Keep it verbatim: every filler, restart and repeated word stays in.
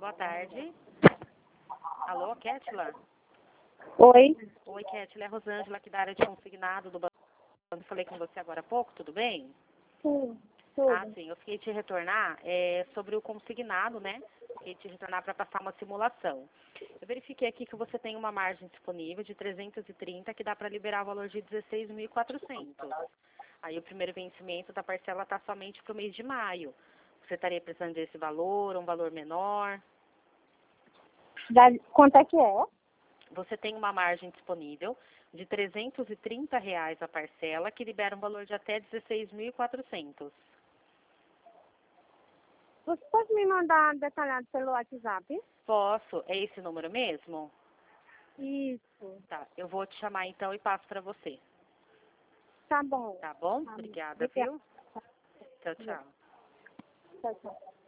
Boa tarde. Alô, Kétila? Oi. Oi, Kétila, é a Rosângela aqui da área de consignado do banco. Eu falei com você agora há pouco, tudo bem? Sim, tudo. Ah, sim, eu fiquei te retornar é, sobre o consignado, né? Fiquei te retornar para passar uma simulação. Eu verifiquei aqui que você tem uma margem disponível de trezentos e trinta que dá para liberar o valor de dezesseis mil e quatrocentos. Aí o primeiro vencimento da parcela está somente para o mês de maio. Você estaria precisando desse valor, um valor menor? Da, quanto é que é? Você tem uma margem disponível de trezentos e trinta reais a parcela, que libera um valor de até dezesseis mil e quatrocentos. Você pode me mandar detalhado pelo WhatsApp? Posso? É esse número mesmo? Isso. Tá, eu vou te chamar então e passo para você. Tá bom. Tá bom? Tá bom. Obrigada, Obrigada. viu? Tchau, tchau. Tchau, tchau.